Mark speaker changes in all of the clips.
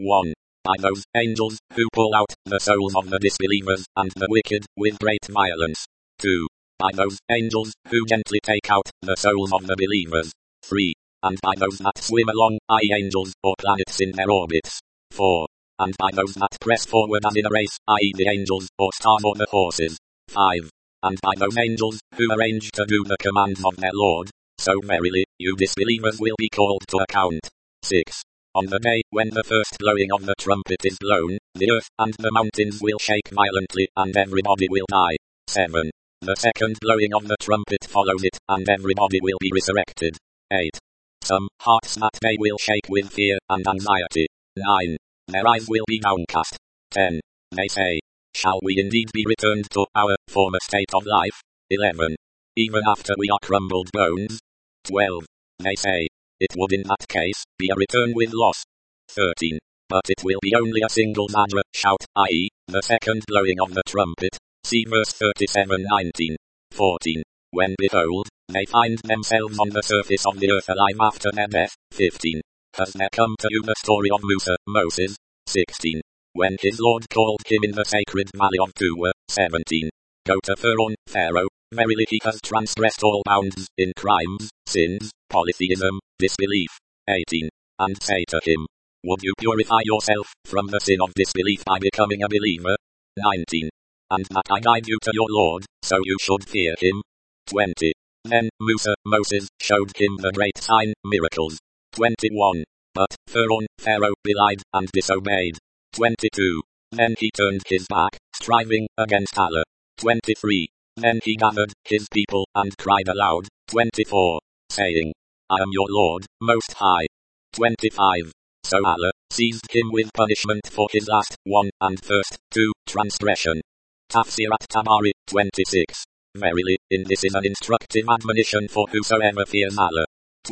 Speaker 1: 1. By those angels who pull out the souls of the disbelievers and the wicked with great violence. 2. By those angels who gently take out the souls of the believers. 3. And by those that swim along, i.e. angels or planets in their orbits. 4. And by those that press forward as in a race, i.e. the angels or stars or the horses. 5. And by those angels who arrange to do the commands of their Lord. So verily, you disbelievers will be called to account. 6. On the day when the first blowing of the trumpet is blown, the earth and the mountains will shake violently, and everybody will die. 7. The second blowing of the trumpet follows it, and everybody will be resurrected. 8. Some hearts that day will shake with fear and anxiety. 9. Their eyes will be downcast. 10. They say, shall we indeed be returned to our former state of life? 11. Even after we are crumbled bones? 12. They say, it would in that case be a return with loss. 13. But it will be only a single Zajra shout, i.e., the second blowing of the trumpet. See verse 37:19. 14. When behold, they find themselves on the surface of the earth alive after their death. 15. Has there come to you the story of Moses? 16. When his Lord called him in the sacred valley of Tuwa. 17. Go to Pharaoh, verily he has transgressed all bounds, in crimes, sins, polytheism, disbelief. 18. And say to him, would you purify yourself from the sin of disbelief by becoming a believer? 19. And that I guide you to your Lord, so you should fear him. 20. Then Moses showed him the great sign, miracles. 21. But Pharaoh belied and disobeyed. 22. Then he turned his back, striving against Allah. 23. Then he gathered his people and cried aloud. 24. Saying, I am your Lord, Most High. 25. So Allah seized him with punishment for his last one and first two transgression. Tafsir at-Tabari, 26. Verily, in this is an instructive admonition for whosoever fears Allah.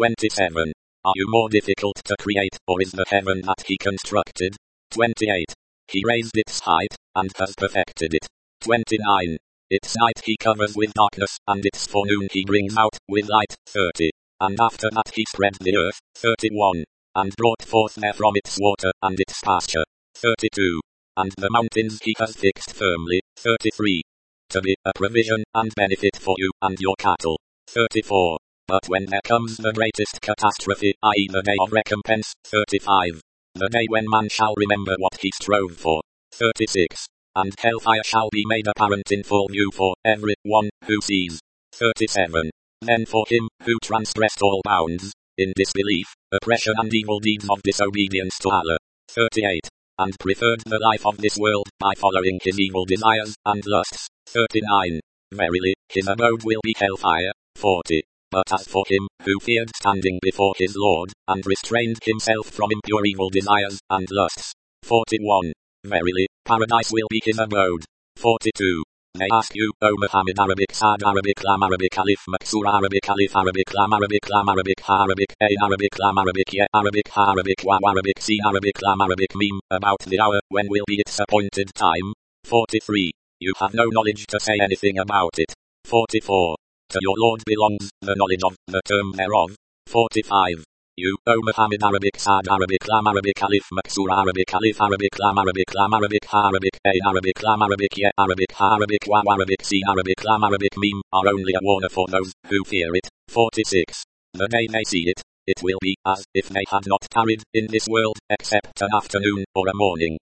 Speaker 1: 27. Are you more difficult to create, or is the heaven that he constructed? 28. He raised its height, and has perfected it. 29. Its night he covers with darkness, and its forenoon he brings out with light. 30. And after that he spread the earth. 31. And brought forth therefrom its water, and its pasture. 32. And the mountains he has fixed firmly. 33. To be a provision and benefit for you and your cattle. 34. But when there comes the greatest catastrophe, i.e. the day of recompense. 35. The day when man shall remember what he strove for. 36. And hellfire shall be made apparent in full view for every one who sees. 37. Then for him who transgressed all bounds, in disbelief, oppression and evil deeds of disobedience to Allah. 38. And preferred the life of this world by following his evil desires and lusts. 39. Verily, his abode will be hellfire. 40. But as for him who feared standing before his Lord, and restrained himself from impure evil desires and lusts. 41. Verily, paradise will be his abode. 42. They ask you, O Muhammad, Arabic Sad, Arabic Lam, Arabic Alif, Maksur, Arabic Alif, Arabic Lam, Arabic Lam, Arabic Ha, Arabic A, Arabic Lam, Arabic Ye, Arabic Ha, Arabic Wa, Arabic Sin, Arabic Lam, Arabic Mim, about the hour when will be its appointed time. 43. You have no knowledge to say anything about it. 44. To your Lord belongs the knowledge of the term thereof. 45. You, O Muhammad, Arabic Sad, Arabic Lam, Arabic Alif, Maksur, Arabic Alif, Arabic Lam, Arabic Lam, Arabic Ha, Arabic A, Arabic Lam, Arabic Ye, Arabic Ha, Arabic Wa, Arabic Sin, Arabic Lam, Arabic Mim, are only a warner for those who fear it. 46. The day they see it, it will be as if they had not tarried in this world, except an afternoon or a morning.